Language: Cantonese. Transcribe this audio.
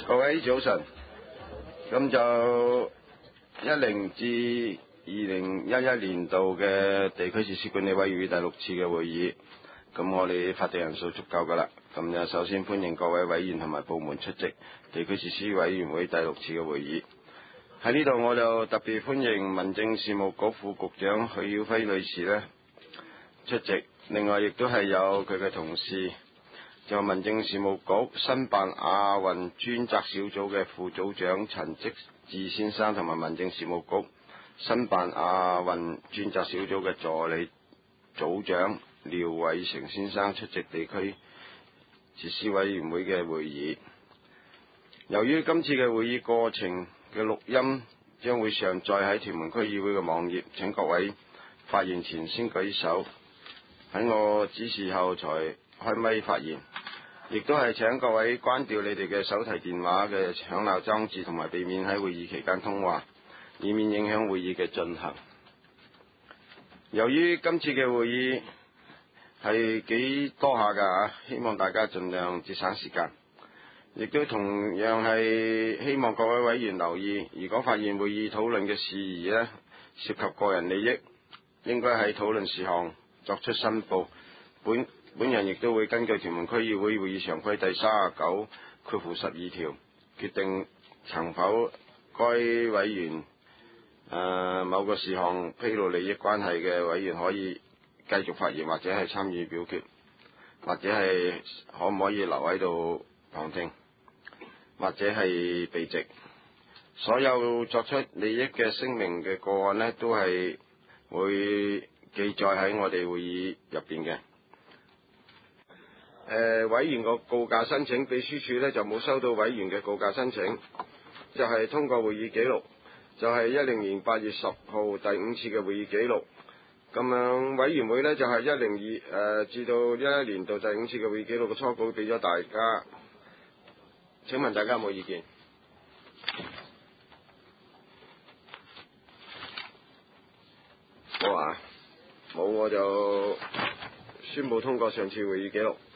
各位早晨，咁就10至2011年度嘅地區設施管理委員會第6次嘅會議，咁我哋法定人數足夠㗎啦。咁就首先歡迎各位委員同埋部門出席地區設施委員會第6次嘅會議。喺呢度我就特別歡迎民政事務局副局長許曉輝女士呢出席，另外亦都係有佢嘅同事，就民政事務局申辦亞運專責小組嘅副組長陳積志先生，同埋民政事務局申辦亞運專責小組嘅助理組長廖偉成先生出席地區設施委員會嘅會議。由於今次嘅會議過程嘅錄音將會上載喺屯門區議會嘅網頁，請各位發言前先舉手，喺我指示後才開咪發言。亦都係請各位關掉你哋嘅手提電話嘅響鬧裝置，同埋避免喺會議期間通話，以免影響會議嘅進行。由於今次嘅會議係幾多下㗎，希望大家盡量節省時間。亦都同樣係希望各位委員留意，如果發現會議討論嘅事宜呢涉及個人利益，應該喺討論事項作出申報。本人亦都會根據屯門區議會會議常規第39/12條，決定曾否該委員某個事項披露利益關係嘅委員可以繼續發言，或者係參與表決，或者係可唔可以留喺度旁聽，或者係避席。所有作出利益嘅聲明嘅個案呢，都係會記載喺我哋會議入邊嘅。委員個告假申請，秘書處呢就冇收到委員嘅告假申請，就係通過會議記錄，就係20年8月10號第5次嘅會議記錄。咁樣委員會呢就係102至到11年度第5次嘅會議記錄嘅初稿俾咗大家，請問大家有冇意見？冇啊，冇我就宣布通過上次會議記錄。